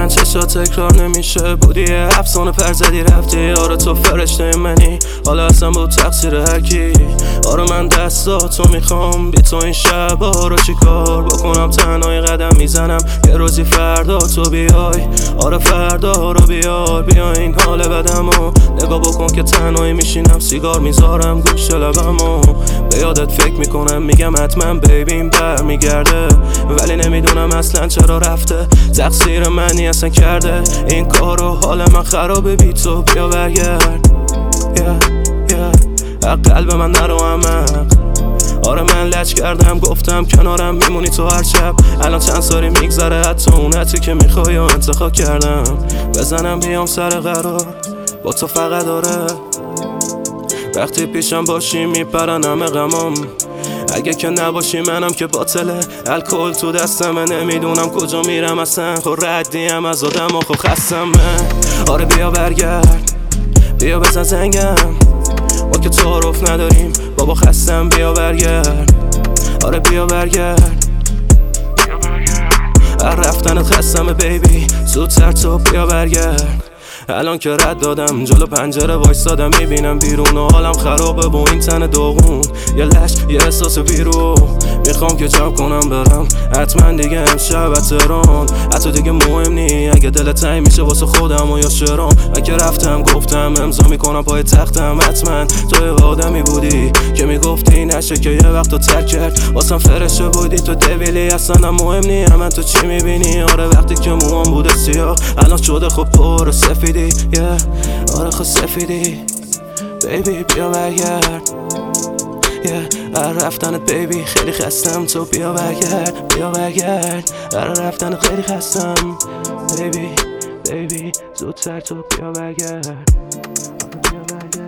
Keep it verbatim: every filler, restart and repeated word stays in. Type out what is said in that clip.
من چشات تکرار نمیشه، بودی افسانه پر زدی رفتی. آره تو فرشته منی، حالا اصلا بود تقصیر هرکی. آره من دستاتو میخوام، بی تو این شبا رو چیکار بکنم؟ تنهایی قدم میزنم، یه روزی فردا تو بیای. آره فردا رو بیار، بیا این حال بدمو نگاه بکن که تنهایی میشینم، سیگار میذارم گوش لبمو. به یادت فکر میکنم، میگم حتما بیبیم بر میگرده، ولی نمیدونم اصلا چرا رفته. تقصیر منی اصلا کرده این کارو، حال من خرابه بی تو، بیا برگرد. yeah, yeah. قلب من نرو عمق. آره من لج کردم، گفتم کنارم میمونی تو هر شب. الان چند سالی میگذره، حتی اون حتی که میخوای انتخاب کردم. بزنم بیام سر قرار با تو فقط. آره وقتی پیشم باشی میپرن همه غمام، اگه که نباشی منم که باطله. الکل تو دستمه، نمیدونم کجا میرم اصلا. خب ردیم از آدم و خب خستمه. آره بیا برگرد، بیا بزن زنگم، ما که تعارف نداریم بابا، خستم بیا برگرد. آره بیا برگرد، هر رفتنت خستمه بیبی، زودتر تو بیا برگرد. الان که رد دادم جلو پنجره وایستادم، میبینم بیرون و حالم خرابه با این تن داغون. یه لش یه احساس بیرو، میخوام که جمع کنم برم حتما دیگه امشب تهران. حتی دیگه مهم نی اگه دلت تنگ میشه واسه خودم و یا شرام. اگه رفتم گفتم امضا میکنم پای تختم، حتما تو آدمی بودی که میگفتی نشه که یه وقت تو ترک کرد. واسم فرشه بودی تو دویلی، اصلا مهم نی من تو چی میبینی. آره وقتی که موام بوده سیاه، الان شده خب پر سفید. yeah. آره خود سفیدی بیبی بیا برگرد. yeah. هر رفتنت بیبی خیلی خستم، تو بیا برگرد بیا برگرد. هر رفتنت خیلی خستم بیبی بیبی، زودتر تو بیا برگرد. بیا برگرد.